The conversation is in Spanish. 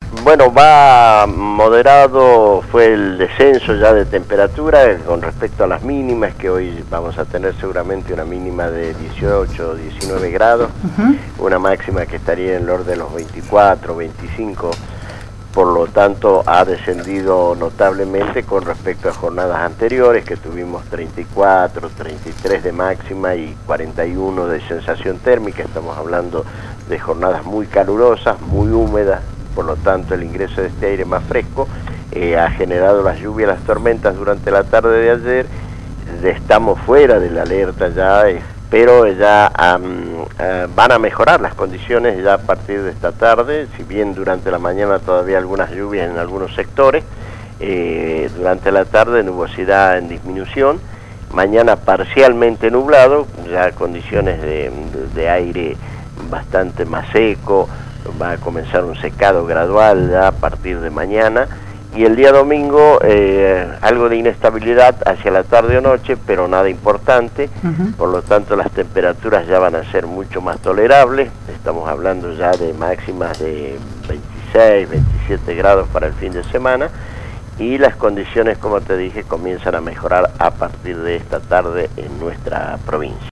Bueno, va moderado, fue el descenso ya de temperatura con respecto a las mínimas, que hoy vamos a tener seguramente una mínima de 18 o 19 grados, una máxima que estaría en el orden de los 24, 25, por lo tanto ha descendido notablemente con respecto a jornadas anteriores, que tuvimos 34, 33 de máxima y 41 de sensación térmica. Estamos hablando de jornadas muy calurosas, muy húmedas. Por lo tanto, el ingreso de este aire más fresco ha generado las lluvias, las tormentas durante la tarde de ayer. Estamos fuera de la alerta ya, pero ya van a mejorar las condiciones ya a partir de esta tarde. Si bien durante la mañana todavía algunas lluvias en algunos sectores, durante la tarde nubosidad en disminución. Mañana parcialmente nublado, ya condiciones de aire bastante más seco. Va a comenzar un secado gradual ya a partir de mañana, y el día domingo algo de inestabilidad hacia la tarde o noche, pero nada importante. Por lo tanto las temperaturas ya van a ser mucho más tolerables. Estamos hablando ya de máximas de 26, 27 grados para el fin de semana, y las condiciones, como te dije, comienzan a mejorar a partir de esta tarde en nuestra provincia.